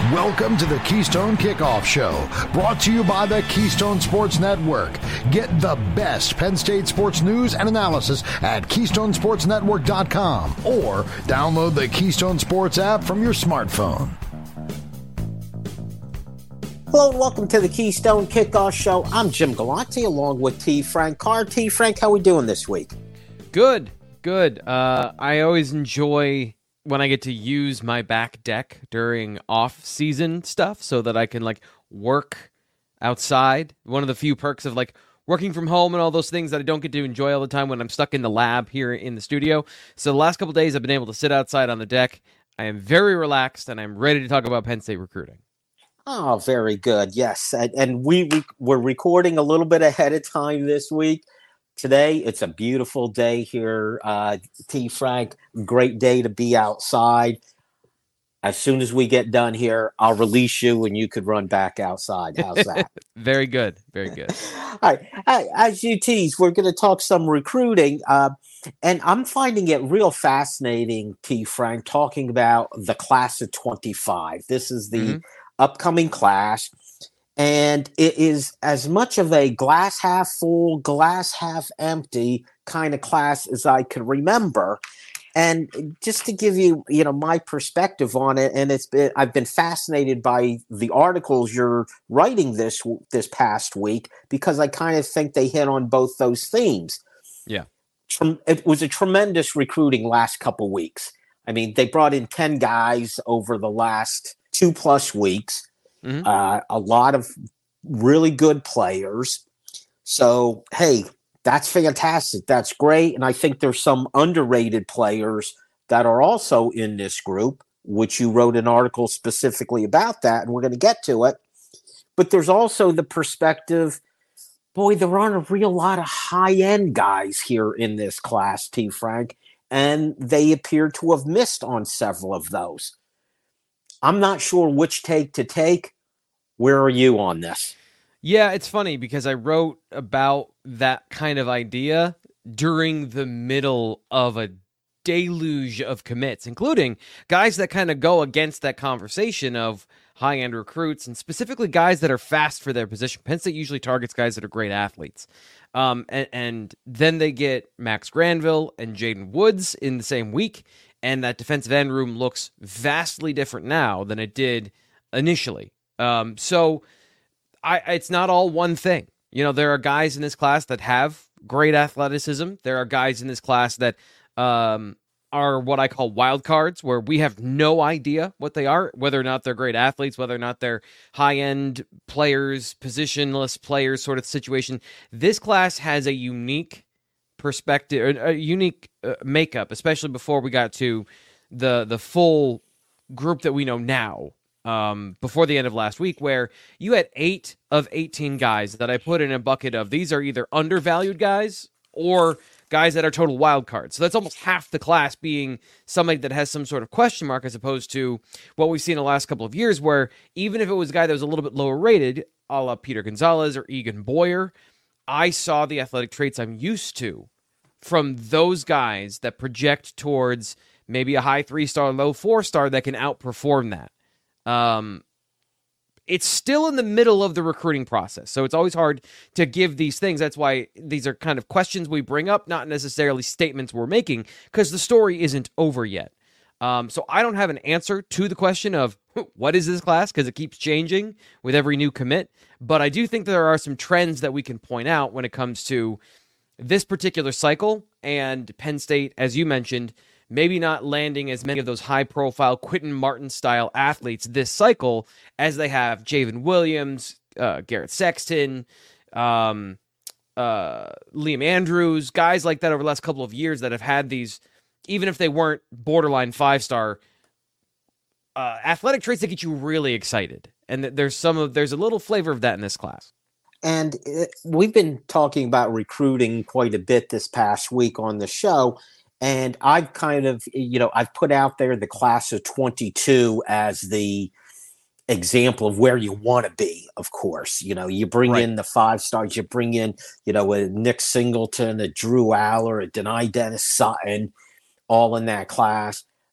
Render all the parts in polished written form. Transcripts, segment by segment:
Welcome to the Keystone Kickoff Show, brought to you by the Keystone Sports Network. Get the best Penn State sports news and analysis at KeystonesportsNetwork.com or download the Keystone Sports app from your smartphone. Hello and welcome to the Keystone Kickoff Show. I'm Jim Galante along with T. Frank Carr. T. Frank, how we doing this week? Good. I always enjoy when I get to use my back deck during off-season stuff so that I can, work outside. One of the few perks of, working from home and all those things that I don't get to enjoy all the time when I'm stuck in the lab here in the studio. So the last couple of days I've been able to sit outside on the deck. I am very relaxed, and I'm ready to talk about Penn State recruiting. Oh, very good. Yes. And we're recording a little bit ahead of time this week. Today, it's a beautiful day here, T. Frank. Great day to be outside. As soon as we get done here, I'll release you and you could run back outside. How's that? Very good. Very good. All right. As you tease, we're going to talk some recruiting. And I'm finding it real fascinating, T. Frank, talking about the class of 25. This is the upcoming class. And it is as much of a glass half full, glass half empty kind of class as I can remember. And just to give you, my perspective on it, and I've been fascinated by the articles you're writing this past week because I kind of think they hit on both those themes. Yeah, it was a tremendous recruiting last couple weeks. I mean, they brought in 10 guys over the last 2+ weeks. A lot of really good players. So, hey, that's fantastic. That's great. And I think there's some underrated players that are also in this group, which you wrote an article specifically about that, and we're going to get to it. But there's also the perspective, boy, there aren't a real lot of high-end guys here in this class, T. Frank, and they appear to have missed on several of those. I'm not sure which take to take. Where are you on this? Yeah, it's funny because I wrote about that kind of idea during the middle of a deluge of commits, including guys that kind of go against that conversation of high-end recruits and specifically guys that are fast for their position. Penn State usually targets guys that are great athletes. And then they get Max Granville and Jaden Woods in the same week, and that defensive end room looks vastly different now than it did initially. So it's not all one thing. There are guys in this class that have great athleticism. There are guys in this class that are what I call wild cards, where we have no idea what they are, whether or not they're great athletes, whether or not they're high-end players, positionless players sort of situation. This class has a unique perspective, a unique makeup, especially before we got to the full group that we know now. Before the end of last week, where you had 8 of 18 guys that I put in a bucket of these are either undervalued guys or guys that are total wild cards. So that's almost half the class being somebody that has some sort of question mark, as opposed to what we've seen in the last couple of years, where even if it was a guy that was a little bit lower rated, a la Peter Gonzalez or Egan Boyer, I saw the athletic traits I'm used to from those guys that project towards maybe a high 3-star, low 4-star that can outperform that. It's still in the middle of the recruiting process, so it's always hard to give these things. That's why these are kind of questions we bring up, not necessarily statements we're making, because the story isn't over yet. So I don't have an answer to the question of what is this class, because it keeps changing with every new commit, but I do think there are some trends that we can point out when it comes to this particular cycle, and Penn State, as you mentioned, maybe not landing as many of those high-profile Quentin Martin-style athletes this cycle as they have Javen Williams, Garrett Sexton, Liam Andrews, guys like that over the last couple of years that have had these, even if they weren't borderline 5-star, athletic traits that get you really excited. And there's a little flavor of that in this class. And we've been talking about recruiting quite a bit this past week on the show. And I've kind of, I've put out there the class of 22 as the example of where you want to be, of course. You bring in the 5-stars, you bring in, a Nick Singleton, a Drew Aller, a Denai Dennis Sutton, all in that class.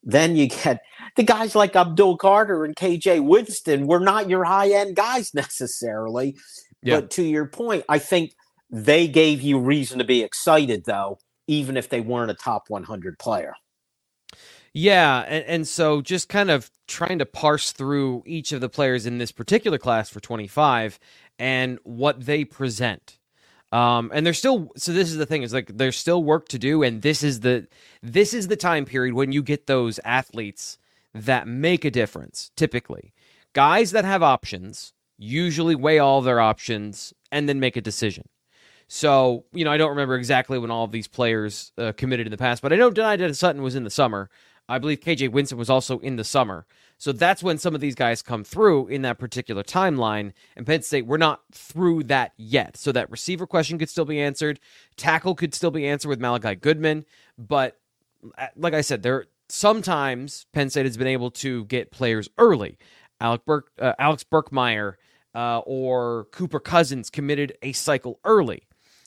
then you get the guys like Abdul Carter and KJ Winston were not your high-end guys necessarily. Yeah. But to your point, I think they gave you reason to be excited, though, even if they weren't a top 100 player. Yeah, and so just kind of trying to parse through each of the players in this particular class for 25 and what they present. And there's still, so this is the thing, is like there's still work to do, and this is the time period when you get those athletes that make a difference. Typically, guys that have options usually weigh all their options and then make a decision. So, I don't remember exactly when all of these players committed in the past, but I know Deni Sutton was in the summer. I believe KJ Winston was also in the summer. So that's when some of these guys come through in that particular timeline. And Penn State, we're not through that yet. So that receiver question could still be answered. Tackle could still be answered with Malachi Goodman. But like I said, sometimes Penn State has been able to get players early. Alex Burkmeyer or Cooper Cousins committed a cycle early.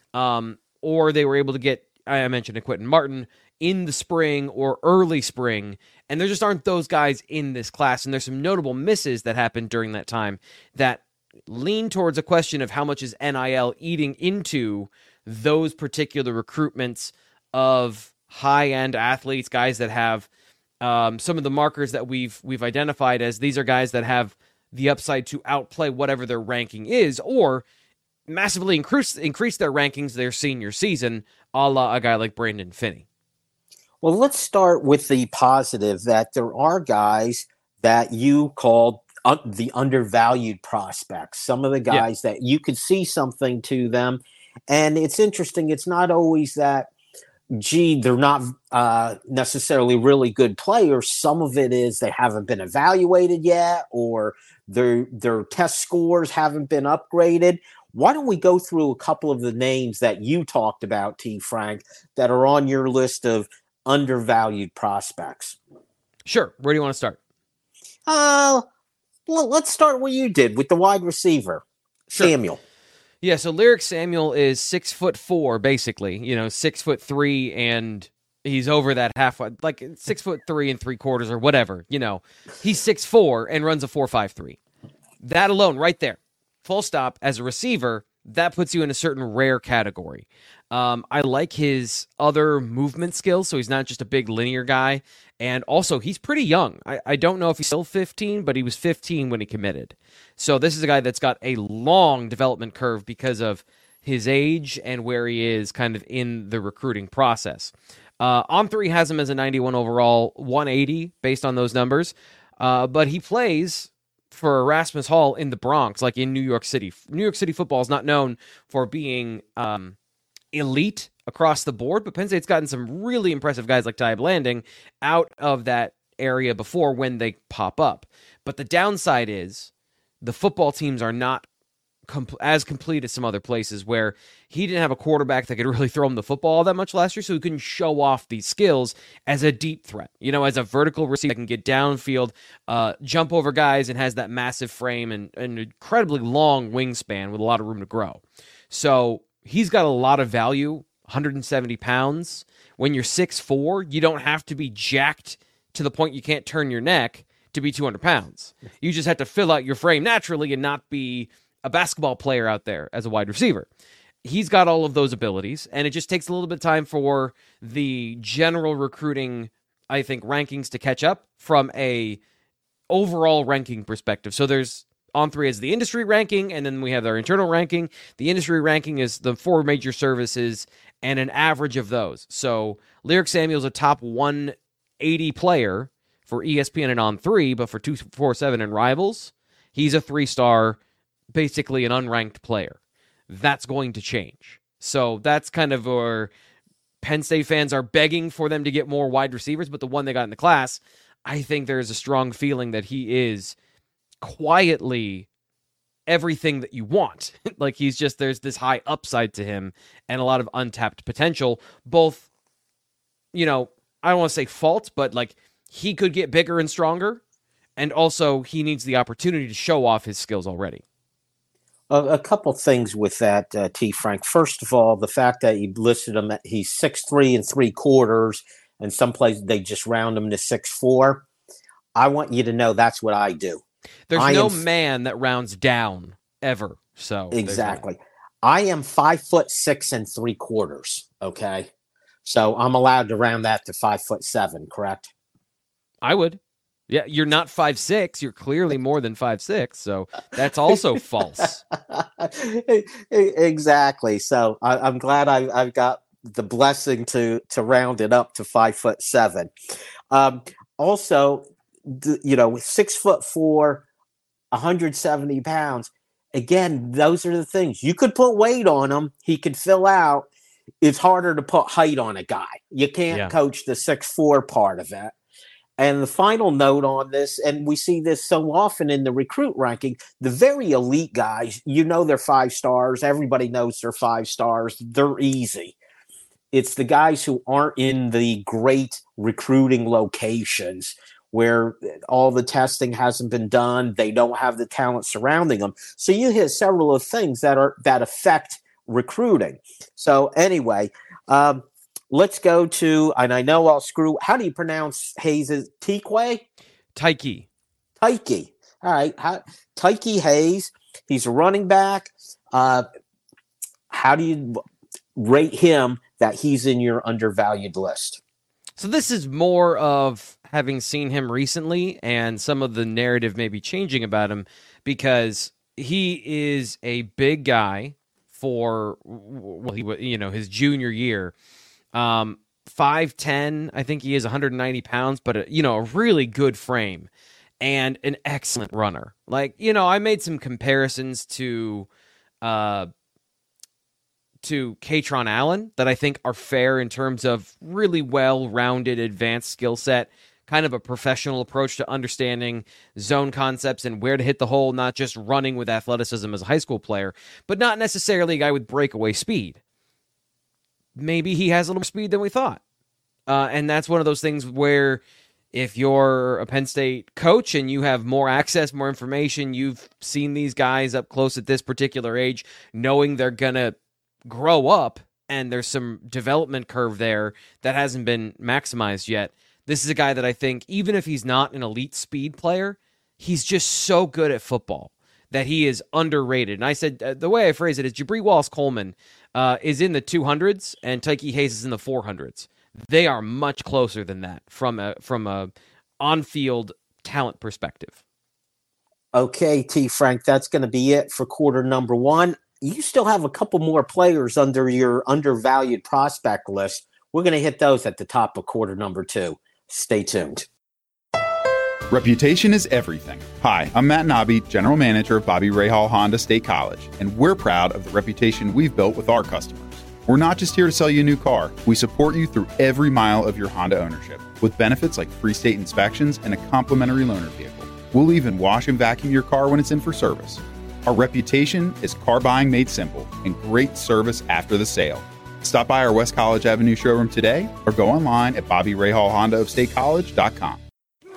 Or they were able to get, I mentioned a Quentin Martin, in the spring or early spring, and there just aren't those guys in this class, and there's some notable misses that happened during that time that lean towards a question of how much is NIL eating into those particular recruitments of high-end athletes, guys that have some of the markers that we've identified as these are guys that have the upside to outplay whatever their ranking is, or massively increase their rankings their senior season, a la a guy like Brandon Finney. Well, let's start with the positive that there are guys that you called the undervalued prospects, some of the guys that you could see something to them. And it's interesting. It's not always that, they're not necessarily really good players. Some of it is they haven't been evaluated yet, or their test scores haven't been upgraded. Why don't we go through a couple of the names that you talked about, T. Frank, that are on your list of undervalued prospects? Sure. Where do you want to start? Let's start where you did with the wide receiver, sure. Samuel. Yeah, so Lyric Samuel is 6'4", basically, 6'3", and he's over that halfway, like 6'3 3/4 or whatever, he's 6'4" and runs a 4.53. That alone right there, full stop, as a receiver, that puts you in a certain rare category. I like his other movement skills, so he's not just a big linear guy. And also, he's pretty young. I don't know if he's still 15, but he was 15 when he committed. So this is a guy that's got a long development curve because of his age and where he is kind of in the recruiting process. On3 has him as a 91 overall, 180 based on those numbers. But he plays for Erasmus Hall in the Bronx, like in New York City. New York City football is not known for being elite across the board, but Penn State's gotten some really impressive guys like Ty Blanding out of that area before when they pop up. But the downside is the football teams are not as complete as some other places, where he didn't have a quarterback that could really throw him the football all that much last year, so he couldn't show off these skills as a deep threat. As a vertical receiver that can get downfield, jump over guys, and has that massive frame and an incredibly long wingspan with a lot of room to grow. So he's got a lot of value, 170 pounds. When you're 6'4", you don't have to be jacked to the point you can't turn your neck to be 200 pounds. You just have to fill out your frame naturally and not be a basketball player out there as a wide receiver. He's got all of those abilities, and it just takes a little bit of time for the general recruiting, I think, rankings to catch up from a overall ranking perspective. So there's On3 as the industry ranking, and then we have our internal ranking. The industry ranking is the 4 major services and an average of those. So Lyric Samuel's a top 180 player for ESPN and On3, but for 247 and Rivals, he's a 3-star, basically an unranked player. That's going to change. So that's kind of where Penn State fans are begging for them to get more wide receivers, but the one they got in the class, I think there's a strong feeling that he is quietly everything that you want. Like there's this high upside to him and a lot of untapped potential, both, I don't want to say fault, but like he could get bigger and stronger. And also he needs the opportunity to show off his skills already. A couple things with that, T. Frank. First of all, the fact that you listed him, he's 6'3 3/4", and some places they just round them to 6'4". I want you to know that's what I do. There's no man that rounds down ever. So exactly. I am 5'6 3/4. Okay. So I'm allowed to round that to 5'7", correct? I would. Yeah, you're not 5'6". You're clearly more than 5'6". So that's also false. Exactly. So I'm glad I've got the blessing to round it up to 5'7". Also, 6'4", 170 pounds. Again, those are the things. You could put weight on him. He could fill out. It's harder to put height on a guy. You can't coach the 6'4" part of it. And the final note on this, and we see this so often in the recruit ranking, the very elite guys, they're 5 stars. Everybody knows they're 5 stars. They're easy. It's the guys who aren't in the great recruiting locations where all the testing hasn't been done. They don't have the talent surrounding them. So you hit several of things that affect recruiting. So anyway, let's go to, and I know I'll screw. How do you pronounce Hayes' Tyke? Tyke. All right. Tyke Hayes. He's a running back. How do you rate him that he's in your undervalued list? So this is more of having seen him recently and some of the narrative may be changing about him because he is a big guy for, his junior year. 5'10", I think he is 190 pounds, but a really good frame and an excellent runner. I made some comparisons to Katron Allen that I think are fair in terms of really well-rounded, advanced skill set, kind of a professional approach to understanding zone concepts and where to hit the hole, not just running with athleticism as a high school player, but not necessarily a guy with breakaway speed. Maybe he has a little more speed than we thought. And that's one of those things where if you're a Penn State coach and you have more access, more information, you've seen these guys up close at this particular age, knowing they're going to grow up and there's some development curve there that hasn't been maximized yet. This is a guy that I think, even if he's not an elite speed player, he's just so good at football that he is underrated. And I said, the way I phrase it is Jabri Wallace-Coleman is in the 200s and Tyke Hayes is in the 400s. They are much closer than that from a on-field talent perspective. Okay, T. Frank, that's going to be it for quarter number 1. You still have a couple more players under your undervalued prospect list. We're going to hit those at the top of quarter number 2. Stay tuned. Reputation is everything. Hi, I'm Matt Nobby, General Manager of Bobby Rahal Honda State College, and we're proud of the reputation we've built with our customers. We're not just here to sell you a new car. We support you through every mile of your Honda ownership with benefits like free state inspections and a complimentary loaner vehicle. We'll even wash and vacuum your car when it's in for service. Our reputation is car buying made simple and great service after the sale. Stop by our West College Avenue showroom today or go online at BobbyRahalHondaofStateCollege.com.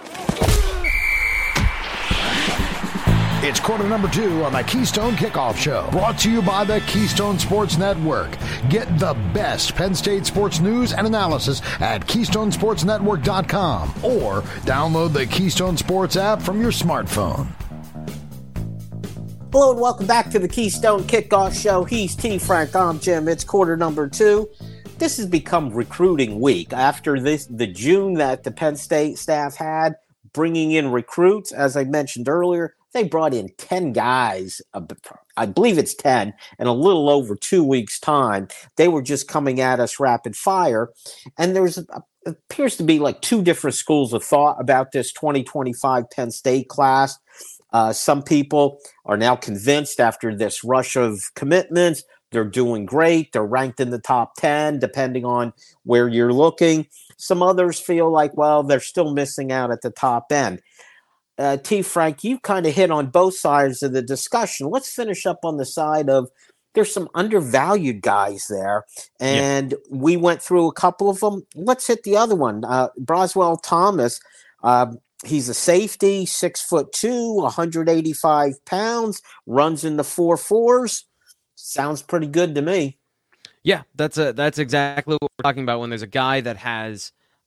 It's quarter number 2 on the Keystone Kickoff Show, brought to you by the Keystone Sports Network. Get the best Penn State sports news and analysis at KeystoneSportsNetwork.com or download the Keystone Sports app from your smartphone. Hello and welcome back to the Keystone Kickoff Show. He's T. Frank, I'm Jim. It's quarter number 2. This has become recruiting week. After the June that the Penn State staff had, bringing in recruits, as I mentioned earlier, they brought in 10 guys, I believe it's 10, in a little over 2 weeks' time. They were just coming at us rapid fire. And appears to be like 2 different schools of thought about this 2025 Penn State class. Some people are now convinced after this rush of commitments, they're doing great. They're ranked in the top 10, depending on where you're looking. Some others feel like, well, they're still missing out at the top end. T. Frank, you kind of hit on both sides of the discussion. Let's finish up on the side of there's some undervalued guys there, and we went through a couple of them. Let's hit the other one. Broswell Thomas, he's a safety, 6'2", 185 pounds, runs in the 4.4s. Sounds pretty good to me. Yeah, that's exactly what we're talking about when there's a guy that has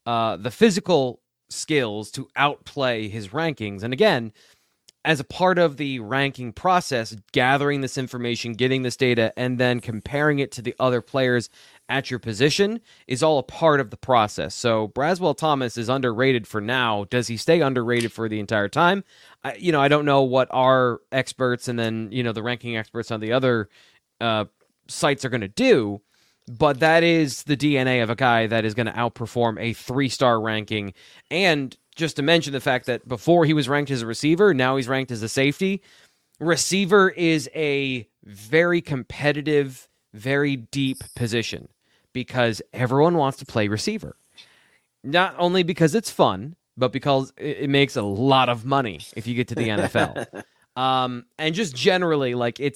the physical skills to outplay his rankings. And again, as a part of the ranking process, gathering this information, getting this data, and then comparing it to the other players at your position is all a part of the process. So Braswell Thomas is underrated for now. Does he stay underrated for the entire time? I don't know what our experts and then, the ranking experts on the other sites are going to do, but that is the DNA of a guy that is going to outperform a 3-star ranking. And just to mention the fact that before he was ranked as a receiver, now he's ranked as a safety. Receiver is a very competitive, very deep position because everyone wants to play receiver. Not only because it's fun, but because it makes a lot of money if you get to the NFL. And just generally,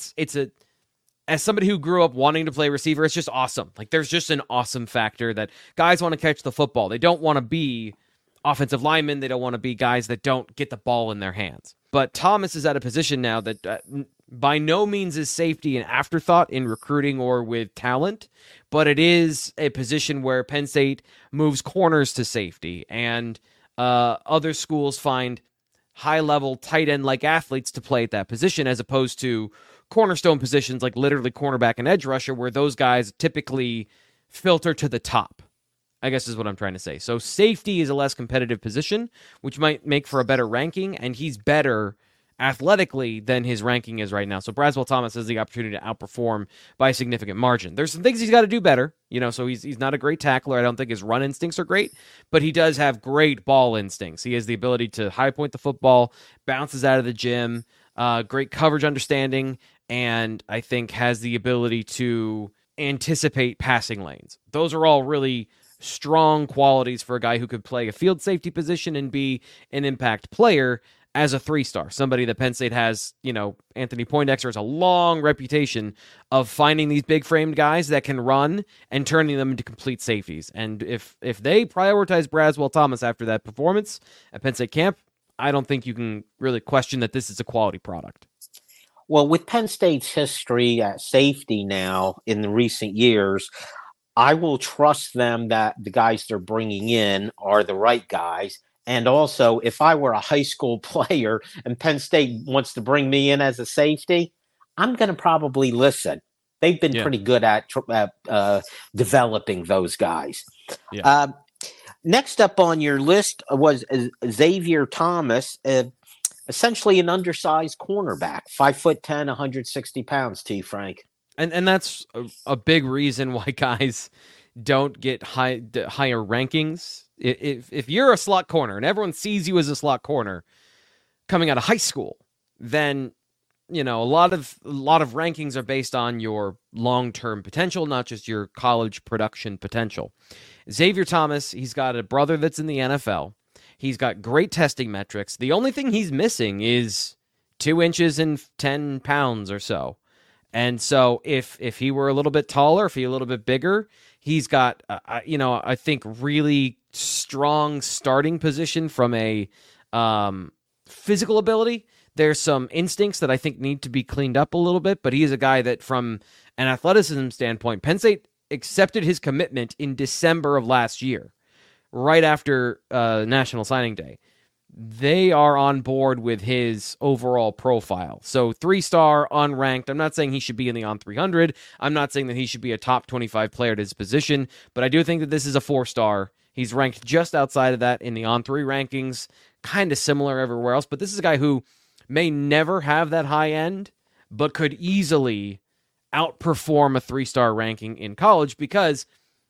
as somebody who grew up wanting to play receiver, it's just awesome. Like, there's just an awesome factor that guys want to catch the football. They don't want to be offensive linemen. They don't want to be guys that don't get the ball in their hands. But Thomas is at a position now that by no means is safety an afterthought in recruiting or with talent, but it is a position where Penn State moves corners to safety, and other schools find high-level tight end-like athletes to play at that position, as opposed to cornerstone positions like literally cornerback and edge rusher, where those guys typically filter to the top, I guess is what I'm trying to say. So safety is a less competitive position, which might make for a better ranking, and he's better athletically than his ranking is right now. So Braswell Thomas has the opportunity to outperform by a significant margin. There's some things he's got to do better, so he's not a great tackler. I don't think his run instincts are great, but he does have great ball instincts. He has the ability to high point the football, bounces out of the gym, great coverage understanding, and I think has the ability to anticipate passing lanes. Those are all really strong qualities for a guy who could play a field safety position and be an impact player as a 3-star. Somebody that Penn State has, Anthony Poindexter has a long reputation of finding these big-framed guys that can run and turning them into complete safeties. And if they prioritize Braswell Thomas after that performance at Penn State camp, I don't think you can really question that this is a quality product. Well, with Penn State's history at safety now in the recent years, I will trust them that the guys they're bringing in are the right guys. And also, if I were a high school player and Penn State wants to bring me in as a safety, I'm going to probably listen. They've been pretty good at developing those guys. Yeah. Next up on your list was Xavier Thomas, essentially an undersized cornerback, 5'10", 160 pounds, T. Frank. And that's a big reason why guys don't get higher rankings. If you're a slot corner and everyone sees you as a slot corner coming out of high school, then a lot of rankings are based on your long-term potential, not just your college production potential. Xavier Thomas, he's got a brother that's in the NFL. He's got great testing metrics. The only thing he's missing is 2 inches and 10 pounds or so. And so if he were a little bit taller, if he a little bit bigger, he's got, I think really strong starting position from a physical ability. There's some instincts that I think need to be cleaned up a little bit, but he is a guy that from an athleticism standpoint, Penn State accepted his commitment in December of last year, right after National Signing Day. They are on board with his overall profile. So 3-star, unranked. I'm not saying he should be in the on 300. I'm not saying that he should be a top 25 player at his position, but I do think that this is a 4-star. He's ranked just outside of that in the on 3 rankings, kind of similar everywhere else, but this is a guy who may never have that high end, but could easily outperform a 3-star ranking in college because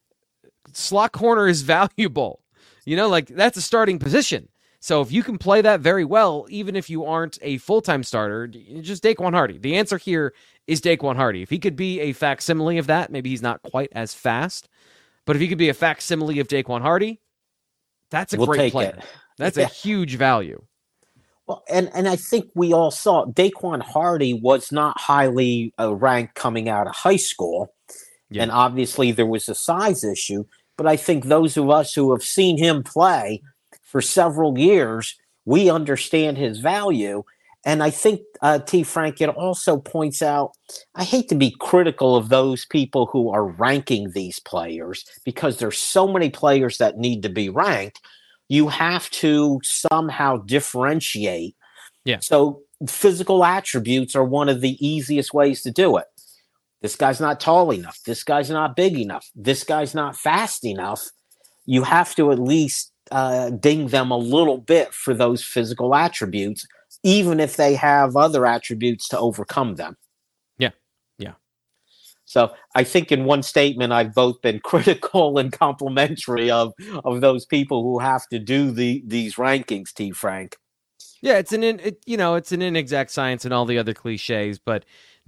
slot corner is valuable. That's a starting position. So if you can play that very well, even if you aren't a full-time starter, just Daquan Hardy. The answer here is Daquan Hardy. If he could be a facsimile of that, maybe he's not quite as fast, but if he could be a facsimile of Daquan Hardy, that's a great player. That's a huge value. Well, and I think we all saw Daquan Hardy was not highly ranked coming out of high school, and obviously there was a size issue, but I think those of us who have seen him play for several years, we understand his value. And I think, T. Frank, it also points out, I hate to be critical of those people who are ranking these players because there's so many players that need to be ranked. You have to somehow differentiate. Yeah. So physical attributes are one of the easiest ways to do it. This guy's not tall enough. This guy's not big enough. This guy's not fast enough. You have to at least ding them a little bit for those physical attributes, even if they have other attributes to overcome them. Yeah. Yeah. So I think in one statement, I've both been critical and complimentary of those people who have to do these rankings, T. Frank. Yeah, it's an inexact science and all the other cliches, but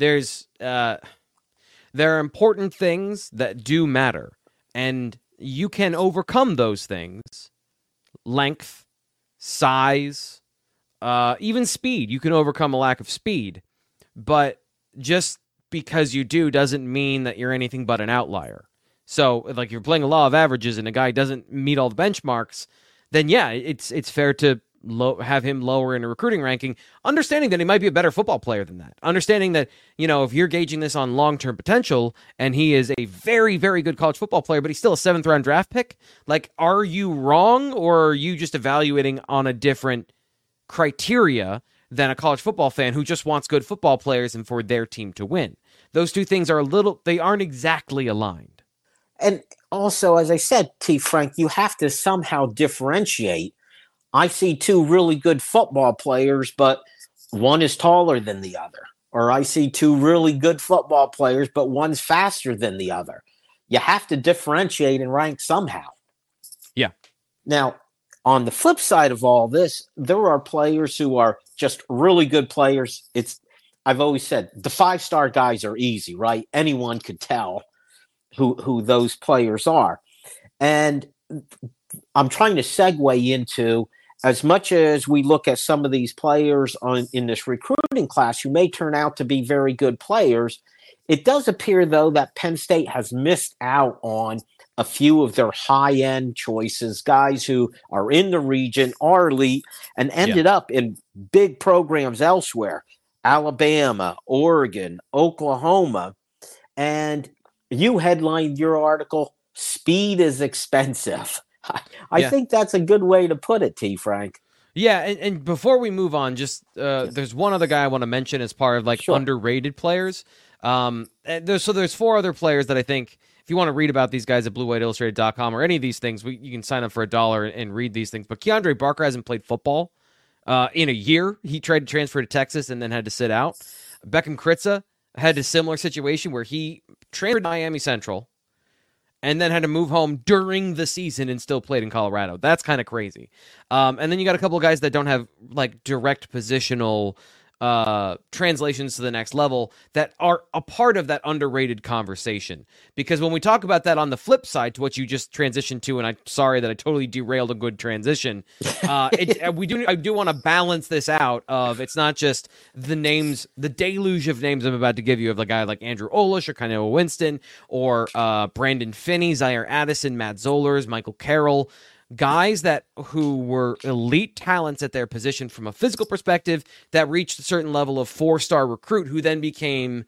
there are important things that do matter, and you can overcome those things. Length, size, even speed. You can overcome a lack of speed, but just because you do doesn't mean that you're anything but an outlier. So, like, if you're playing a law of averages and a guy doesn't meet all the benchmarks, then yeah, it's fair to have him lower in a recruiting ranking, understanding that he might be a better football player than that. Understanding that, if you're gauging this on long-term potential and he is a very, very good college football player, but he's still a 7th-round draft pick, like, are you wrong, or are you just evaluating on a different criteria than a college football fan who just wants good football players and for their team to win? Those two things they aren't exactly aligned. And also, as I said, T. Frank, you have to somehow differentiate. I see two really good football players, but one is taller than the other. Or I see two really good football players, but one's faster than the other. You have to differentiate and rank somehow. Yeah. Now, on the flip side of all this, there are players who are just really good players. I've always said the 5-star guys are easy, right? Anyone could tell who those players are. And I'm trying to segue into, as much as we look at some of these players in this recruiting class who may turn out to be very good players, it does appear, though, that Penn State has missed out on a few of their high-end choices, guys who are in the region, are elite, and ended up in big programs elsewhere, Alabama, Oregon, Oklahoma. And you headlined your article, "Speed is Expensive." I think that's a good way to put it, T. Frank. Yeah, and before we move on, just there's one other guy I want to mention as part of underrated players. There's 4 other players that I think, if you want to read about these guys at BlueWhiteIllustrated.com or any of these things, you can sign up for $1 and read these things. But Keandre Barker hasn't played football in a year. He tried to transfer to Texas and then had to sit out. Beckham Kritza had a similar situation where he transferred to Miami Central and then had to move home during the season and still played in Colorado. That's kind of crazy. And then you got a couple of guys that don't have direct positional translations to the next level that are a part of that underrated conversation. Because when we talk about that on the flip side to what you just transitioned to, and I'm sorry that I totally derailed a good transition, I do want to balance this out of, it's not just the names, the deluge of names I'm about to give you of a guy like Andrew Olish or Kainoa Winston or Brandon Finney, Zaire Addison, Matt Zollers, Michael Carroll, guys who were elite talents at their position from a physical perspective that reached a certain level of 4-star recruit who then became,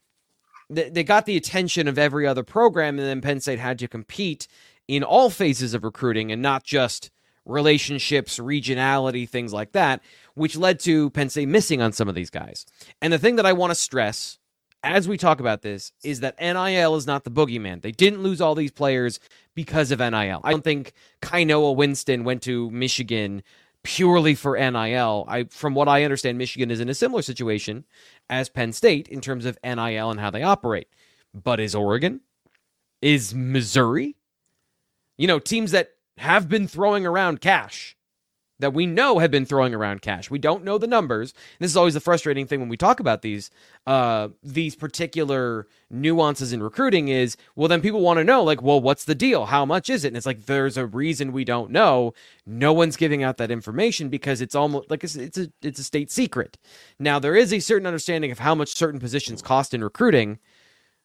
they got the attention of every other program, and then Penn State had to compete in all phases of recruiting and not just relationships, regionality, things like that, which led to Penn State missing on some of these guys. And the thing that I want to stress as we talk about this is that NIL is not the boogeyman. They didn't lose all these players because of NIL. I don't think Kainoa Winston went to Michigan purely for NIL. From what I understand, Michigan is in a similar situation as Penn State in terms of NIL and how they operate. But is Oregon? Is Missouri? Teams that have been throwing around cash, that we know have been throwing around cash. We don't know the numbers. This is always the frustrating thing when we talk about these particular nuances in recruiting is, well, then people want to know, what's the deal? How much is it? And it's there's a reason we don't know. No one's giving out that information because it's almost like it's a state secret. Now, there is a certain understanding of how much certain positions cost in recruiting,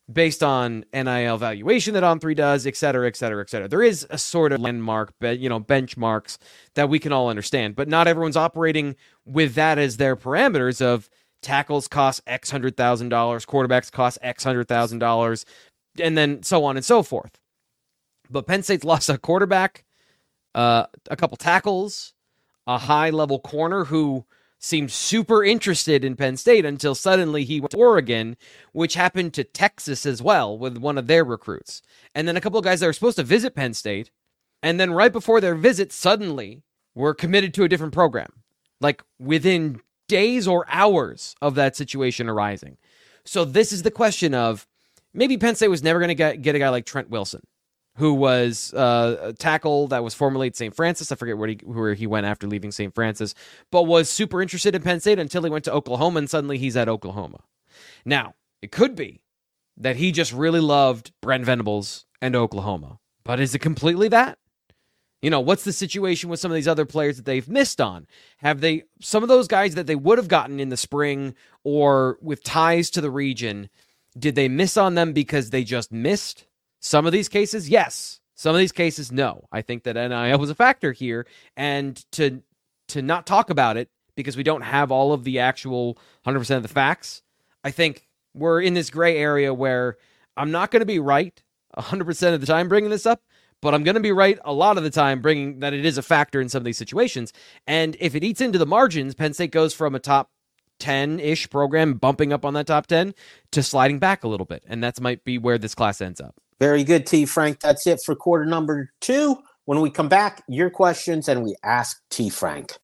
based on NIL valuation that On3 does, et cetera, et cetera, et cetera. There is a sort of landmark, benchmarks that we can all understand, but not everyone's operating with that as their parameters of tackles cost X $100,000, quarterbacks cost X $100,000, and then so on and so forth. But Penn State's lost a quarterback, a couple tackles, a high-level corner who seemed super interested in Penn State until suddenly he went to Oregon, which happened to Texas as well with one of their recruits. And then a couple of guys that were supposed to visit Penn State, and then right before their visit, suddenly were committed to a different program, like within days or hours of that situation arising. So this is the question of maybe Penn State was never going to get a guy like Trent Wilson, who was a tackle that was formerly at St. Francis. I forget where he went after leaving St. Francis, but was super interested in Penn State until he went to Oklahoma, and suddenly he's at Oklahoma. Now, it could be that he just really loved Brent Venables and Oklahoma, but is it completely that? What's the situation with some of these other players that they've missed on? Have they, some of those guys that they would have gotten in the spring or with ties to the region, did they miss on them because they just missed? Some of these cases, yes. Some of these cases, no. I think that NIL was a factor here, and to not talk about it because we don't have all of the actual 100% of the facts, I think we're in this gray area where I'm not going to be right 100% of the time bringing this up, but I'm going to be right a lot of the time bringing that it is a factor in some of these situations. And if it eats into the margins, Penn State goes from a top 10-ish program bumping up on that top 10 to sliding back a little bit, and that might be where this class ends up. Very good, T. Frank. That's it for quarter number 2. When we come back, your questions, and we ask T. Frank.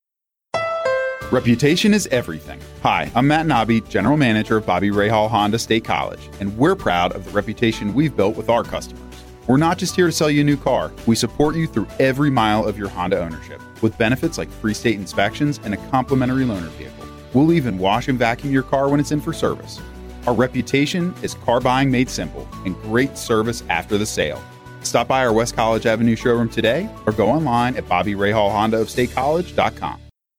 Reputation is everything. Hi, I'm Matt Nobby, General Manager of Bobby Rahal Honda State College, and we're proud of the reputation we've built with our customers. We're not just here to sell you a new car. We support you through every mile of your Honda ownership with benefits like free state inspections and a complimentary loaner vehicle. We'll even wash and vacuum your car when it's in for service. Our reputation is car buying made simple and great service after the sale. Stop by our West College Avenue showroom today or go online at BobbyRahal.com.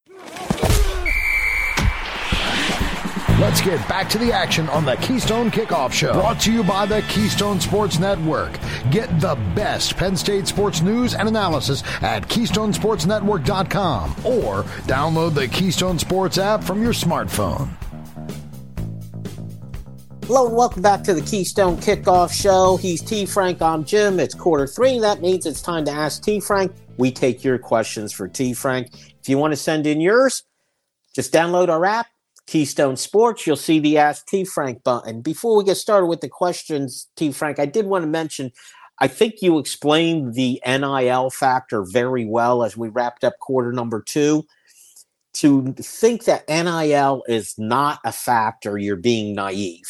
Let's get back to the action on the Keystone Kickoff Show. Brought to you by the Keystone Sports Network. Get the best Penn State sports news and analysis at KeystoneSportsNetwork.com or download the Keystone Sports app from your smartphone. Hello and welcome back to the Keystone Kickoff Show. He's T. Frank, I'm Jim. It's quarter 3. That means it's time to ask T. Frank. We take your questions for T. Frank. If you want to send in yours, just download our app, Keystone Sports. You'll see the Ask T. Frank button. Before we get started with the questions, T. Frank, I did want to mention, I think you explained the NIL factor very well as we wrapped up quarter number 2. To think that NIL is not a factor, you're being naive.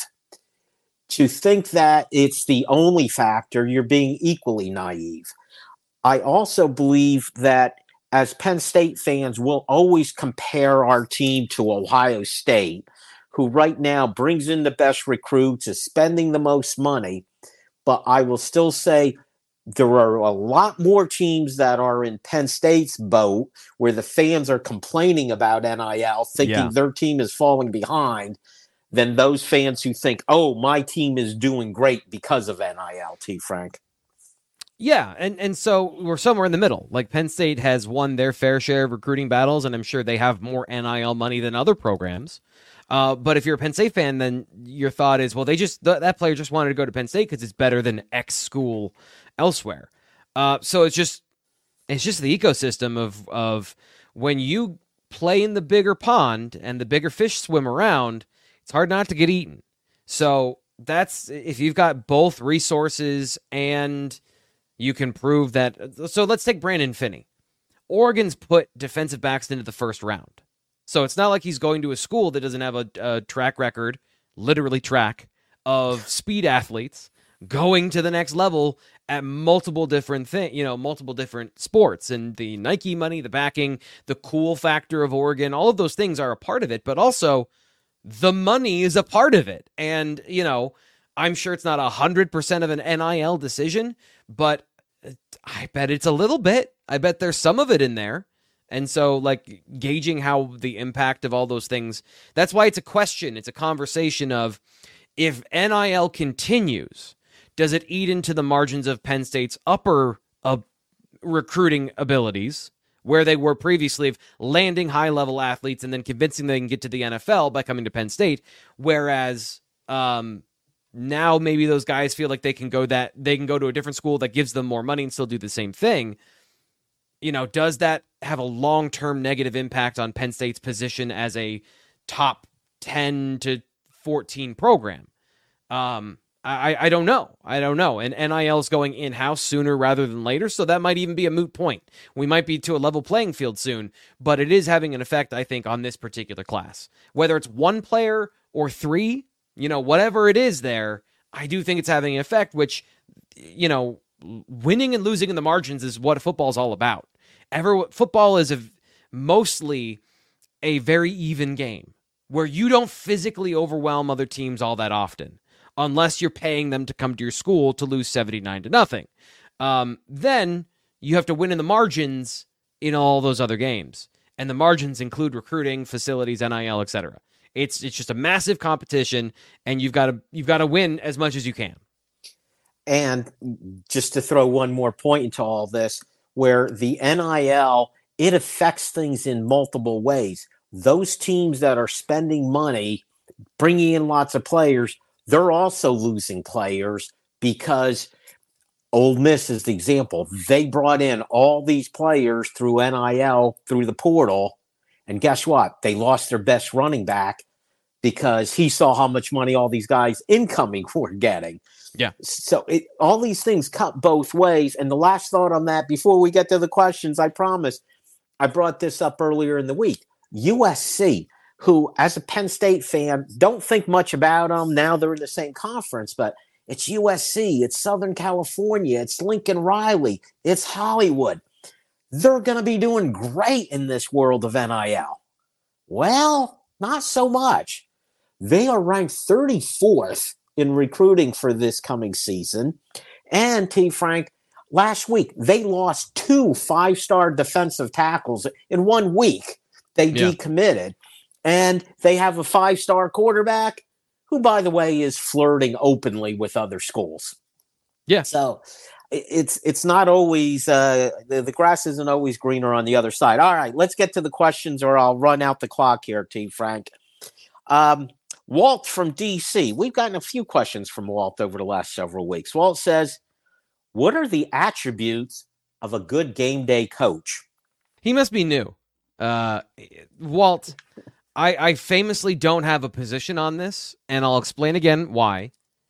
To think that it's the only factor, you're being equally naive. I also believe that as Penn State fans, we'll always compare our team to Ohio State, who right now brings in the best recruits, is spending the most money. But I will still say there are a lot more teams that are in Penn State's boat where the fans are complaining about NIL, thinking their team is falling behind, than those fans who think, oh, my team is doing great because of NIL, T. Frank. Yeah, and so we're somewhere in the middle. Like Penn State has won their fair share of recruiting battles, and I'm sure they have more NIL money than other programs. But if you're a Penn State fan, then your thought is, well, that player just wanted to go to Penn State because it's better than X school elsewhere. So it's just the ecosystem of when you play in the bigger pond and the bigger fish swim around, it's hard not to get eaten. So that's if you've got both resources and you can prove that. So let's take Brandon Finney. Oregon's put defensive backs into the first round. So it's not like he's going to a school that doesn't have a track record, literally track, of speed athletes going to the next level at multiple different multiple different sports. And the Nike money, the backing, the cool factor of Oregon, all of those things are a part of it, but also the money is a part of it. And, I'm sure it's not 100% of an NIL decision, but I bet it's a little bit. I bet there's some of it in there. And so, like, gauging how the impact of all those things, that's why it's a question. It's a conversation of, If NIL continues, does it eat into the margins of Penn State's upper recruiting abilities, where they were previously of landing high-level athletes and then convincing they can get to the NFL by coming to Penn State, whereas now maybe those guys feel like they can go to a different school that gives them more money and still do the same thing. Does that have a long-term negative impact on Penn State's position as a top 10 to 14 program? I don't know. And NIL is going in-house sooner rather than later, so that might even be a moot point. We might be to a level playing field soon, but it is having an effect, I think, on this particular class. Whether it's one player or three, whatever it is there, I do think it's having an effect, which, winning and losing in the margins is what football's all about. Football is mostly a very even game where you don't physically overwhelm other teams all that often, unless you're paying them to come to your school to lose 79-0. Then you have to win in the margins in all those other games. And the margins include recruiting, facilities, NIL, etc. It's just a massive competition, and you've got to win as much as you can. And just to throw one more point into all this, where the NIL, it affects things in multiple ways. Those teams that are spending money, bringing in lots of players, they're also losing players because Ole Miss is the example. They brought in all these players through NIL, through the portal, and guess what? They lost their best running back because he saw how much money all these guys incoming were getting. Yeah. So all these things cut both ways. And the last thought on that, before we get to the questions, I promise, I brought this up earlier in the week. USC, who, as a Penn State fan, don't think much about them. Now they're in the same conference, but it's USC, it's Southern California, it's Lincoln Riley, it's Hollywood. They're going to be doing great in this world of NIL. Well, not so much. They are ranked 34th in recruiting for this coming season. And T. Frank, last week, they lost 2 5-star defensive tackles in 1 week. They decommitted. And they have a 5-star quarterback who, by the way, is flirting openly with other schools. Yeah. So it's not always the grass isn't always greener on the other side. All right, let's get to the questions or I'll run out the clock here, T. Frank. Walt from D.C. We've gotten a few questions from Walt over the last several weeks. Walt says, what are the attributes of a good game day coach? He must be new. Walt, I famously don't have a position on this, and I'll explain again why.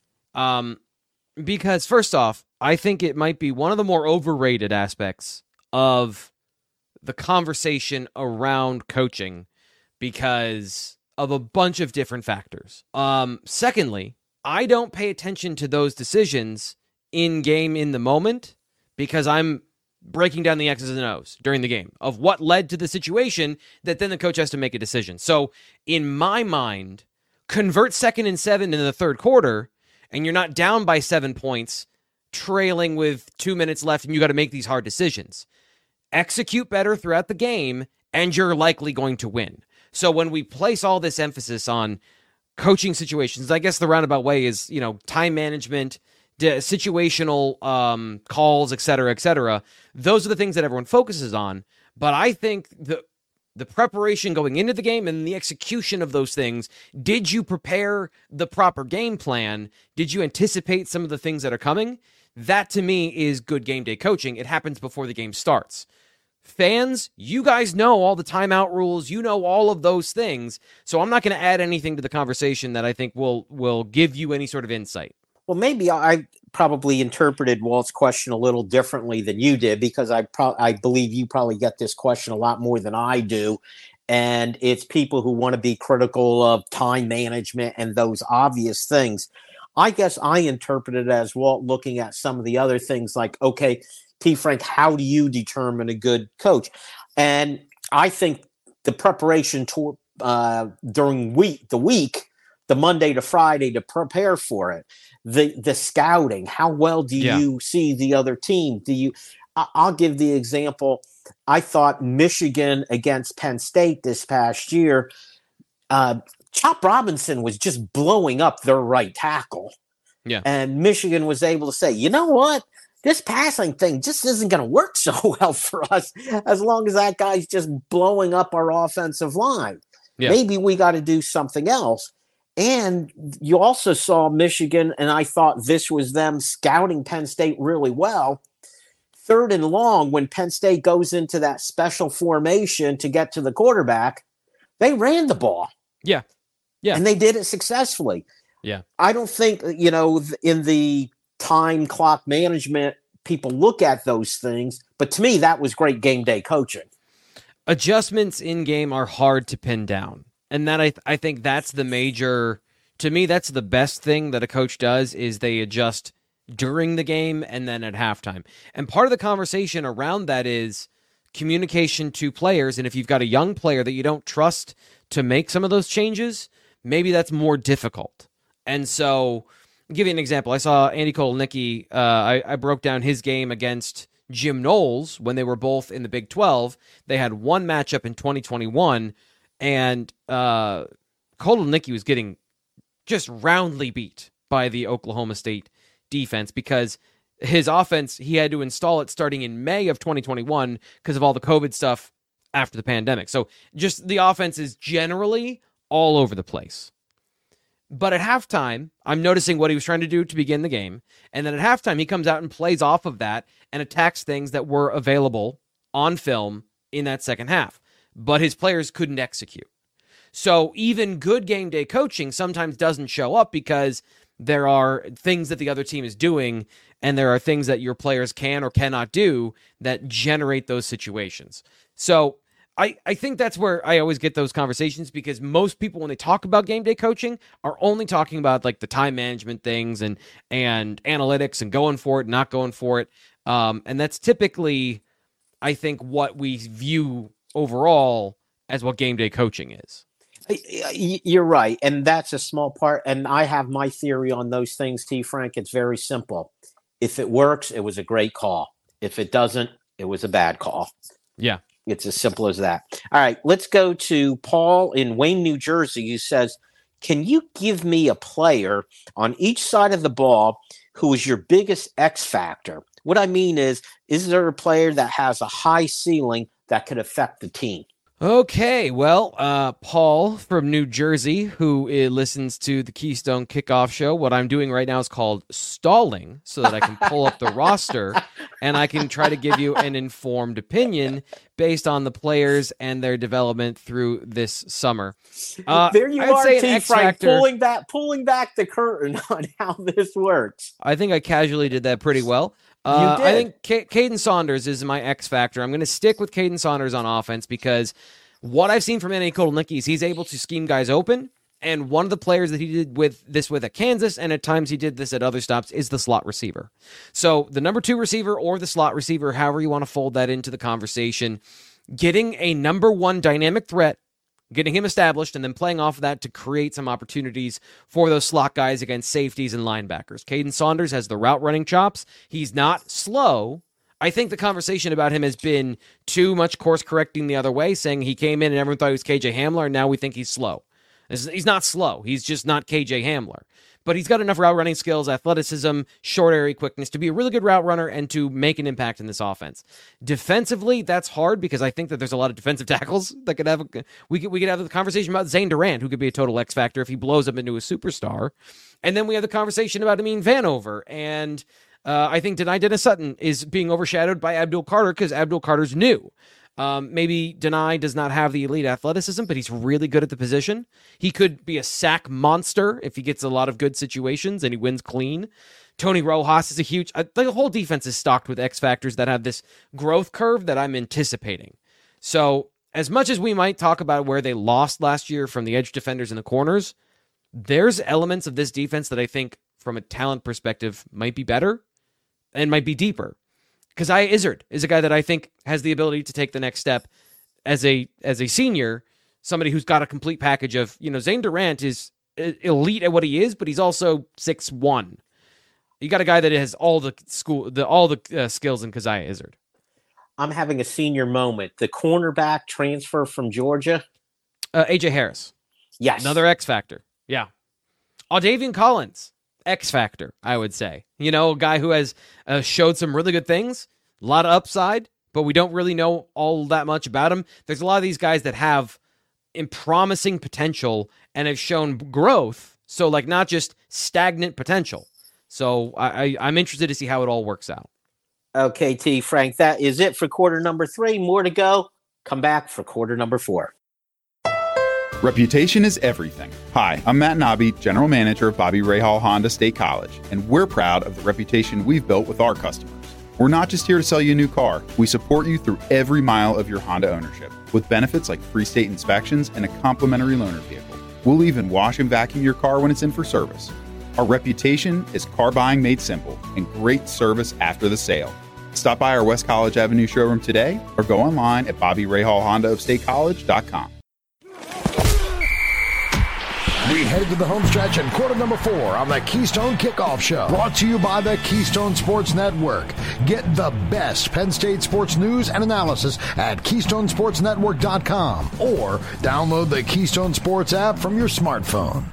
Because first off, I think it might be one of the more overrated aspects of the conversation around coaching because of a bunch of different factors. Secondly, I don't pay attention to those decisions in game in the moment because I'm breaking down the X's and O's during the game of what led to the situation that then the coach has to make a decision. So in my mind, convert 2nd and 7 in the third quarter and you're not down by 7 points, trailing with 2 minutes left, and you got to make these hard decisions. Execute better throughout the game and you're likely going to win. So when we place all this emphasis on coaching situations, I guess the roundabout way is, time management, situational calls, et cetera, those are the things that everyone focuses on. But I think the preparation going into the game and the execution of those things, did you prepare the proper game plan? Did you anticipate some of the things that are coming? That, to me, is good game day coaching. It happens before the game starts. Fans, you guys know all the timeout rules. You know all of those things. So I'm not going to add anything to the conversation that I think will give you any sort of insight. Well, maybe I probably interpreted Walt's question a little differently than you did because I believe you probably get this question a lot more than I do. And it's people who want to be critical of time management and those obvious things. I guess I interpret it as Walt looking at some of the other things like, okay, T. Frank, how do you determine a good coach? And I think the preparation during the week, the Monday to Friday to prepare for it, the scouting, how well do you see the other team? I'll give the example. I thought Michigan against Penn State this past year, Chop Robinson was just blowing up their right tackle. Yeah. And Michigan was able to say, you know what? This passing thing just isn't going to work so well for us as long as that guy's just blowing up our offensive line. Yeah. Maybe we got to do something else. And you also saw Michigan, and I thought this was them scouting Penn State really well. 3rd and long, when Penn State goes into that special formation to get to the quarterback, they ran the ball. Yeah. Yeah. And they did it successfully. Yeah. I don't think, in the time clock management, people look at those things. But to me, that was great game day coaching. Adjustments in game are hard to pin down. And that I think that's the major, to me, that's the best thing that a coach does is they adjust during the game and then at halftime. And part of the conversation around that is communication to players. And if you've got a young player that you don't trust to make some of those changes, maybe that's more difficult. And so, I'll give you an example. I saw Andy Kotelnicki, I broke down his game against Jim Knowles when they were both in the Big 12. They had one matchup in 2021, and Kotelnicki was getting just roundly beat by the Oklahoma State defense because his offense, he had to install it starting in May of 2021 because of all the COVID stuff after the pandemic. So just the offense is generally all over the place. But at halftime, I'm noticing what he was trying to do to begin the game. And then at halftime, he comes out and plays off of that and attacks things that were available on film in that second half. But his players couldn't execute. So even good game day coaching sometimes doesn't show up because there are things that the other team is doing, and there are things that your players can or cannot do that generate those situations. So I think that's where I always get those conversations because most people, when they talk about game day coaching, are only talking about like the time management things and analytics and going for it, not going for it. And that's typically, I think, what we view overall as what game day coaching is. You're right. And that's a small part. And I have my theory on those things, T. Frank. It's very simple. If it works, it was a great call. If it doesn't, it was a bad call. Yeah. It's as simple as that. All right, let's go to Paul in Wayne, New Jersey, who says, can you give me a player on each side of the ball who is your biggest X factor? What I mean is there a player that has a high ceiling that could affect the team? Okay, well, Paul from New Jersey, who listens to the Keystone Kickoff Show, what I'm doing right now is called stalling so that I can pull up the roster and I can try to give you an informed opinion based on the players and their development through this summer. There you are, T. Frank, pulling back the curtain on how this works. I think I casually did that pretty well. I think Caden Saunders is my X factor. I'm going to stick with Caden Saunders on offense because what I've seen from Andy Kotelnicki is he's able to scheme guys open, and one of the players that he did with at Kansas, and at times he did this at other stops, is the slot receiver. So the number 2 receiver or the slot receiver, however you want to fold that into the conversation, getting a number 1 dynamic threat, getting him established, and then playing off of that to create some opportunities for those slot guys against safeties and linebackers. Caden Saunders has the route running chops. He's not slow. I think the conversation about him has been too much course correcting the other way, saying he came in and everyone thought he was KJ Hamler, and now we think he's slow. He's not slow. He's just not KJ Hamler. But he's got enough route running skills, athleticism, short area quickness to be a really good route runner and to make an impact in this offense. Defensively, that's hard because I think that there's a lot of defensive tackles that could have. We could have the conversation about Zane Durant, who could be a total X factor if he blows up into a superstar, and then we have the conversation about Amin Vanover, and I think Dani Dennis-Sutton is being overshadowed by Abdul Carter because Abdul Carter's new. Maybe Dani does not have the elite athleticism, but he's really good at the position. He could be a sack monster if he gets a lot of good situations and he wins clean. Tony Rojas is a huge... the whole defense is stocked with X factors that have this growth curve that I'm anticipating. So as much as we might talk about where they lost last year from the edge defenders and the corners, there's elements of this defense that I think from a talent perspective might be better and might be deeper. Keziah Izzard is a guy that I think has the ability to take the next step as a senior, somebody who's got a complete package of, Zane Durant is elite at what he is, but he's also 6'1". You got a guy that has all the skills in Keziah Izzard. I'm having a senior moment. The cornerback transfer from Georgia. AJ Harris. Yes. Another X factor. Yeah. Davian Collins, X factor, I would say. A guy who has showed some really good things, a lot of upside, but we don't really know all that much about him. There's a lot of these guys that have promising potential and have shown growth. So, not just stagnant potential. So I'm interested to see how it all works out. Okay, T. Frank, that is it for quarter number 3. More to go. Come back for quarter number 4. Reputation is everything. Hi, I'm Matt Nobby, General Manager of Bobby Rahal Honda State College, and we're proud of the reputation we've built with our customers. We're not just here to sell you a new car. We support you through every mile of your Honda ownership with benefits like free state inspections and a complimentary loaner vehicle. We'll even wash and vacuum your car when it's in for service. Our reputation is car buying made simple and great service after the sale. Stop by our West College Avenue showroom today or go online at BobbyRahalHondaofStateCollege.com. We head to the home stretch in quarter number 4 on the Keystone Kickoff Show. Brought to you by the Keystone Sports Network. Get the best Penn State sports news and analysis at KeystoneSportsNetwork.com or download the Keystone Sports app from your smartphone.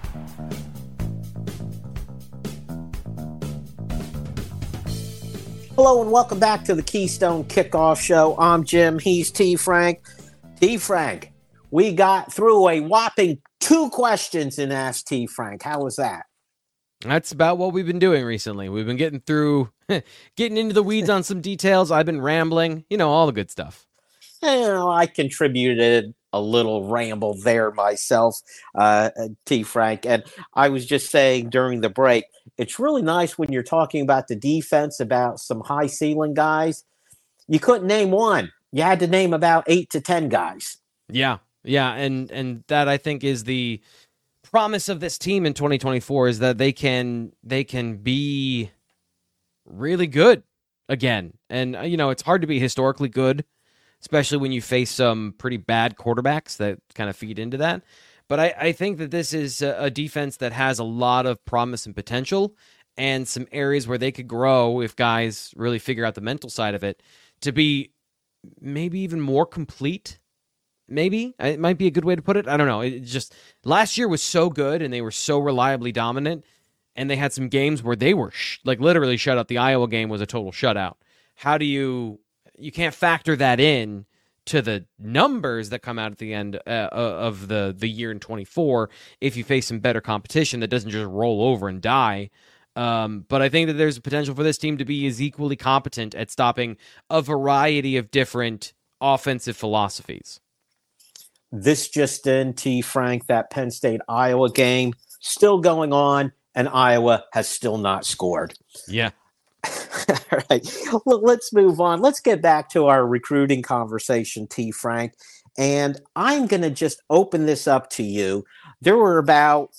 Hello and welcome back to the Keystone Kickoff Show. I'm Jim. He's T. Frank. T. Frank, we got through a whopping 2 questions in Ask T. Frank. How was that? That's about what we've been doing recently. We've been getting into the weeds on some details. I've been rambling, all the good stuff. I contributed a little ramble there myself, T. Frank. And I was just saying during the break, it's really nice when you're talking about the defense, about some high ceiling guys. You couldn't name one. You had to name about 8 to 10 guys. Yeah. Yeah. And that I think is the promise of this team in 2024 is that they can be really good again. And, it's hard to be historically good, especially when you face some pretty bad quarterbacks that kind of feed into that. But I think that this is a defense that has a lot of promise and potential and some areas where they could grow if guys really figure out the mental side of it to be maybe even more complete. Maybe it might be a good way to put it. I don't know. It just last year was so good and they were so reliably dominant, and they had some games where they were literally shut out. The Iowa game was a total shutout. How do you can't factor that in to the numbers that come out at the end of the year in 24 if you face some better competition that doesn't just roll over and die. But I think that there's a potential for this team to be as equally competent at stopping a variety of different offensive philosophies. This just in, T. Frank, that Penn State-Iowa game still going on, and Iowa has still not scored. Yeah. All right. Well, let's move on. Let's get back to our recruiting conversation, T. Frank. And I'm going to just open this up to you. There were about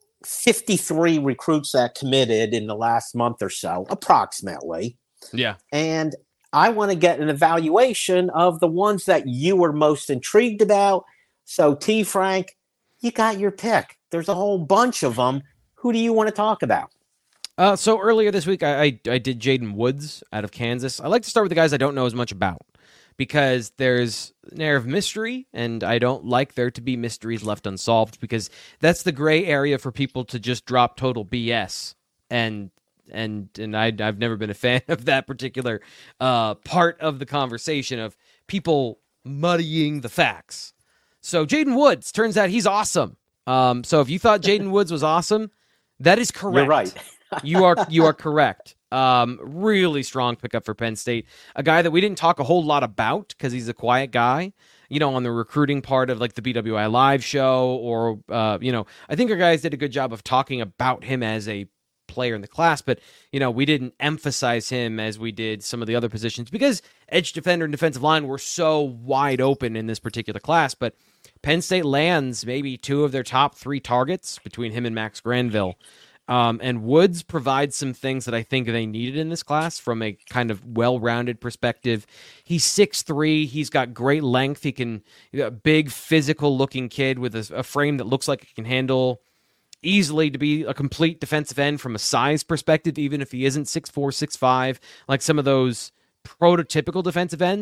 53 recruits that committed in the last month or so, approximately. Yeah. And I want to get an evaluation of the ones that you were most intrigued about. So, T. Frank, you got your pick. There's a whole bunch of them. Who do you want to talk about? So earlier this week, I did Jaden Woods out of Kansas. I like to start with the guys I don't know as much about because there's an air of mystery, and I don't like there to be mysteries left unsolved because that's the gray area for people to just drop total BS. And I've never been a fan of that particular part of the conversation of people muddying the facts. So Jaden Woods, turns out he's awesome. So if you thought Jaden Woods was awesome, that is correct. You're right. You are correct. Really strong pickup for Penn State. A guy that we didn't talk a whole lot about because he's a quiet guy, on the recruiting part of like the BWI Live show or, I think our guys did a good job of talking about him as a player in the class, but, we didn't emphasize him as we did some of the other positions because edge defender and defensive line were so wide open in this particular class. But Penn State lands maybe 2 of their top 3 targets between him and Max Granville. And Woods provides some things that I think they needed in this class from a kind of well-rounded perspective. He's 6'3". He's got great length. He can, a big physical-looking kid with a frame that looks like it can handle easily to be a complete defensive end from a size perspective, even if he isn't 6'4", 6'5", like some of those prototypical defensive ends.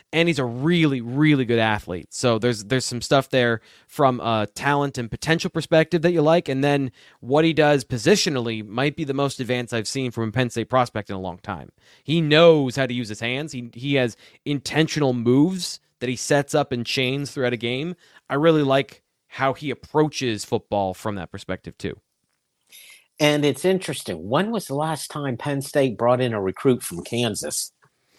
and he's a really, really good athlete. So there's some stuff there from a talent and potential perspective that you like, and then what he does positionally might be the most advanced I've seen from a Penn State prospect in a long time. He knows how to use his hands. He has intentional moves that he sets up and chains throughout a game. I really like how he approaches football from that perspective too. And it's interesting. When was the last time Penn State brought in a recruit from Kansas?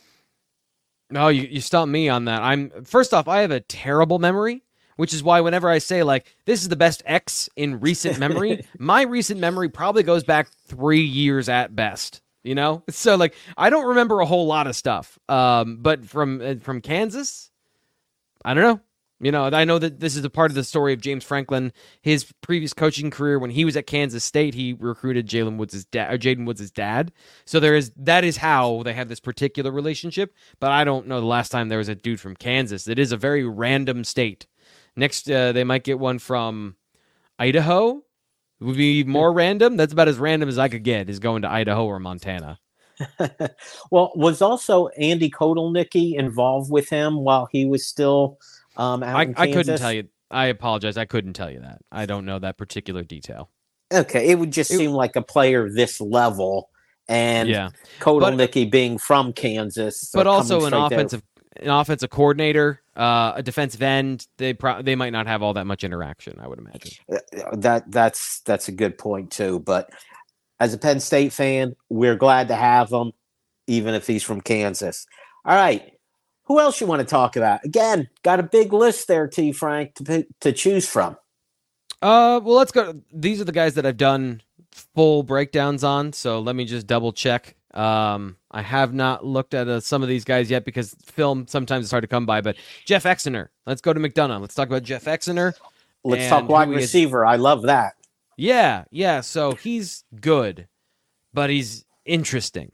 No, you stumped me on that. First off, I have a terrible memory, which is why whenever I say like this is the best X in recent memory, my recent memory probably goes back 3 years at best. You know, so like I don't remember a whole lot of stuff. But from Kansas, I don't know. You know, I know that this is a part of the story of James Franklin. His previous coaching career, when he was at Kansas State, he recruited Jaden Woods' dad. So that is how they have this particular relationship. But I don't know the last time there was a dude from Kansas. It is a very random state. Next, they might get one from Idaho. It would be more random. That's about as random as I could get, is going to Idaho or Montana. Well, was also Andy Kotelnicki involved with him while he was still out in Kansas? I couldn't tell you. I apologize. I couldn't tell you that. I don't know that particular detail. Okay, it would just seem like a player this level, and Kotelnicki being from Kansas, but also an offensive coordinator, a defensive end. They might not have all that much interaction, I would imagine. That's a good point too. But as a Penn State fan, we're glad to have him, even if he's from Kansas. All right. Who else you want to talk about? Again, got a big list there, T. Frank, to choose from. Well, let's go. These are the guys that I've done full breakdowns on, so let me just double check. I have not looked at some of these guys yet because film sometimes is hard to come by, but Jeff Exner. Let's go to McDonough. Let's talk about Jeff Exner. Let's talk wide receiver. I love that. Yeah. So he's good, but he's interesting.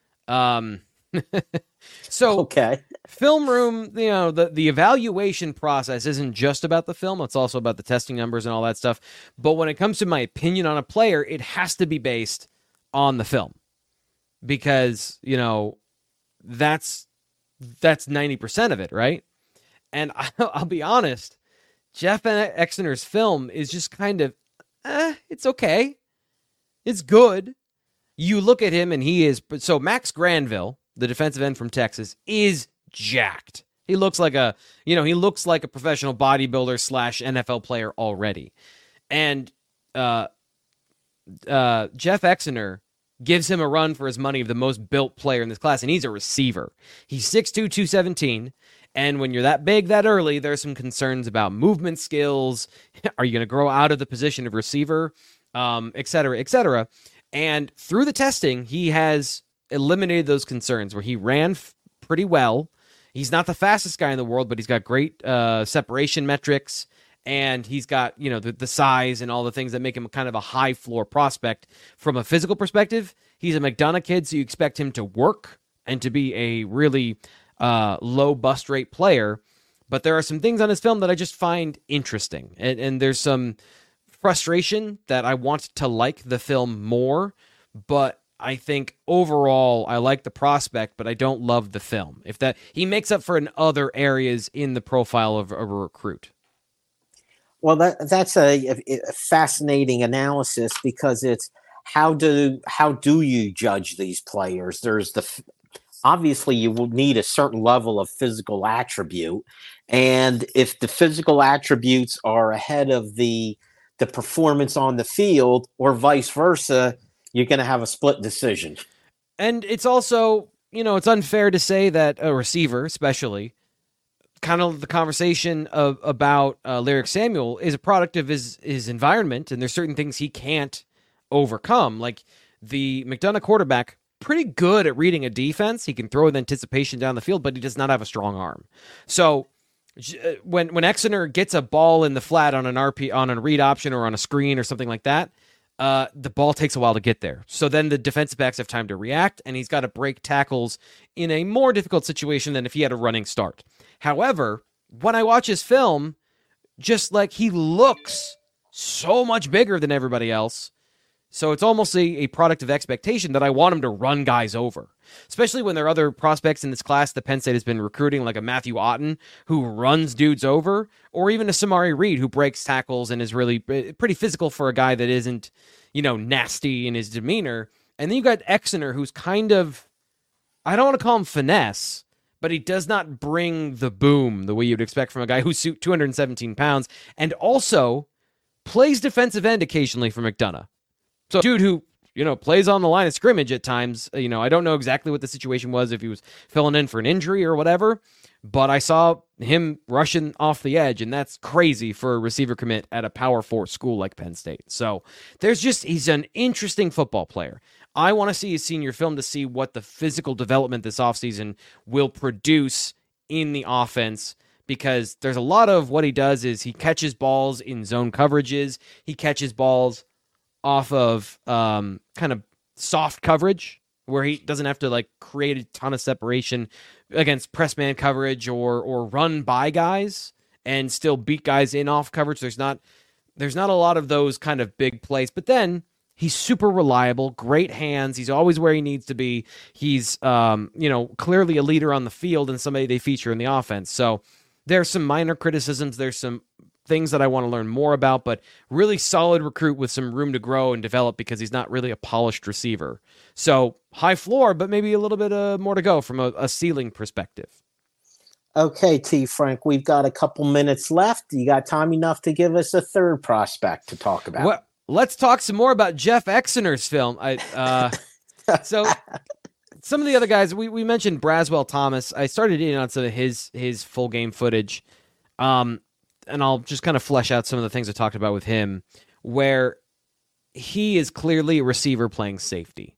So okay. Film room, you know, the evaluation process isn't just about the film. It's also about the testing numbers and all that stuff. But when it comes to my opinion on a player, it has to be based on the film because, you know, that's 90% of it, right? And I'll be honest, Jeff Exner's film is just kind of, it's okay. It's good. You look at him and he is, so Max Granville, the defensive end from Texas, is jacked. He looks like a professional bodybuilder / NFL player already. And Jeff Exner gives him a run for his money of the most built player in this class, and he's a receiver. He's 6'2", 217, and when you're that big that early, there's some concerns about movement skills. Are you going to grow out of the position of receiver, et cetera, et cetera. And through the testing, he has eliminated those concerns where he ran pretty well. He's not the fastest guy in the world, but he's got great separation metrics, and he's got, you know, the size and all the things that make him kind of a high floor prospect. From a physical perspective, he's a McDonough kid, so you expect him to work and to be a really low bust rate player. But there are some things on his film that I just find interesting, and there's some frustration that I want to like the film more, but I think overall I like the prospect, but I don't love the film. If that he makes up for in other areas in the profile of a recruit. Well, that's a fascinating analysis because it's how do you judge these players? There's obviously you will need a certain level of physical attribute, and if the physical attributes are ahead of the performance on the field or vice versa, you're going to have a split decision. And it's also, you know, it's unfair to say that a receiver, especially, kind of the conversation about Lyric Samuel is a product of his environment, and there's certain things he can't overcome. Like the McDonough quarterback, pretty good at reading a defense. He can throw with anticipation down the field, but he does not have a strong arm. So when Exner gets a ball in the flat on on a read option or on a screen or something like that, the ball takes a while to get there. So then the defensive backs have time to react, and he's got to break tackles in a more difficult situation than if he had a running start. However, when I watch his film, just like he looks so much bigger than everybody else, So it's almost a product of expectation that I want him to run guys over, especially when there are other prospects in this class that Penn State has been recruiting, like a Matthew Otten, who runs dudes over, or even a Samari Reed, who breaks tackles and is really pretty physical for a guy that isn't, nasty in his demeanor. And then you got Exner, who's kind of, I don't want to call him finesse, but he does not bring the boom the way you'd expect from a guy who's 217 pounds and also plays defensive end occasionally for McDonough. So, dude who, plays on the line of scrimmage at times. I don't know exactly what the situation was, if he was filling in for an injury or whatever, but I saw him rushing off the edge, and that's crazy for a receiver commit at a Power 4 school like Penn State. So, he's an interesting football player. I want to see his senior film to see what the physical development this offseason will produce in the offense, because there's a lot of what he does is he catches balls in zone coverages. He catches balls off of kind of soft coverage where he doesn't have to create a ton of separation against press man coverage or run by guys and still beat guys in off coverage. There's not a lot of those kind of big plays, but then he's super reliable, great hands. He's always where he needs to be. He's clearly a leader on the field and somebody they feature in the offense. So there's some minor criticisms. There's some things that I want to learn more about, but really solid recruit with some room to grow and develop because he's not really a polished receiver. So high floor, but maybe a little bit more to go from a ceiling perspective. Okay, T. Frank, we've got a couple minutes left. You got time enough to give us a third prospect to talk about? Well, let's talk some more about Jeff Exner's film. So some of the other guys, we mentioned Braswell Thomas. I started in on some of his full game footage. And I'll just kind of flesh out some of the things I talked about with him, where he is clearly a receiver playing safety.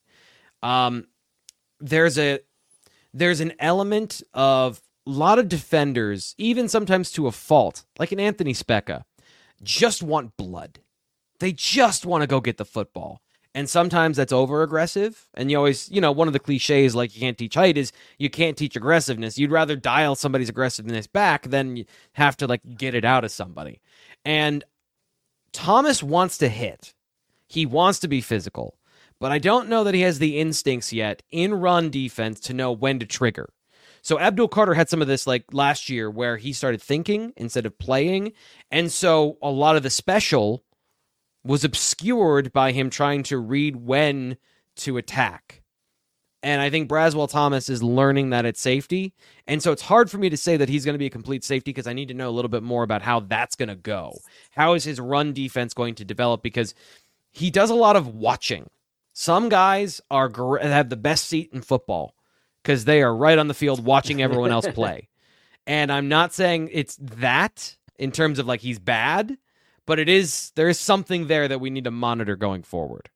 There's an element of a lot of defenders, even sometimes to a fault, like an Anthony Specca, just want blood. They just want to go get the football. And sometimes that's over-aggressive. And you always, one of the cliches, like you can't teach height, is you can't teach aggressiveness. You'd rather dial somebody's aggressiveness back than you have to, get it out of somebody. And Thomas wants to hit. He wants to be physical. But I don't know that he has the instincts yet in run defense to know when to trigger. So Abdul Carter had some of this last year where he started thinking instead of playing. And so a lot of the special was obscured by him trying to read when to attack. And I think Braswell Thomas is learning that at safety. And so it's hard for me to say that he's going to be a complete safety because I need to know a little bit more about how that's going to go. How is his run defense going to develop? Because he does a lot of watching. Some guys have the best seat in football because they are right on the field watching everyone else play. And I'm not saying it's that in terms of he's bad, but there is something there that we need to monitor going forward.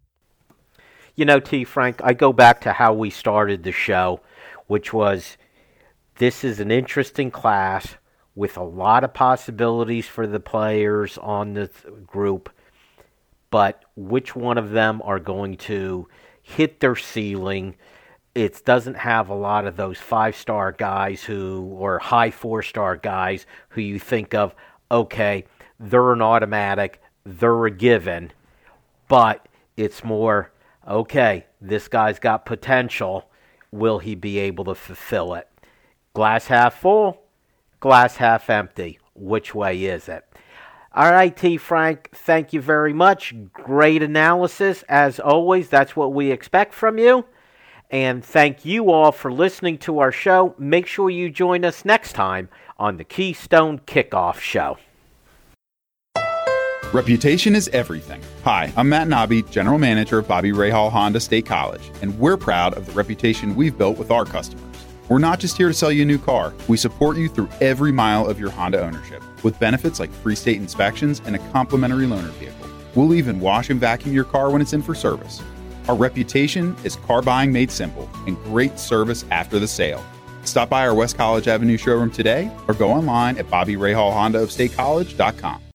T. Frank, I go back to how we started the show, which was this is an interesting class with a lot of possibilities for the players on the group, but which one of them are going to hit their ceiling? It doesn't have a lot of those 5-star guys or high 4-star guys who you think of, okay, they're an automatic, they're a given, but it's more, okay, this guy's got potential. Will he be able to fulfill it? Glass half full, glass half empty. Which way is it? All right, T. Frank, thank you very much. Great analysis, as always. That's what we expect from you. And thank you all for listening to our show. Make sure you join us next time on the Keystone Kickoff Show. Reputation is everything. Hi, I'm Matt Nobby, General Manager of Bobby Rahal Honda State College, and we're proud of the reputation we've built with our customers. We're not just here to sell you a new car. We support you through every mile of your Honda ownership, with benefits like free state inspections and a complimentary loaner vehicle. We'll even wash and vacuum your car when it's in for service. Our reputation is car buying made simple and great service after the sale. Stop by our West College Avenue showroom today or go online at BobbyRahalHondaofStateCollege.com.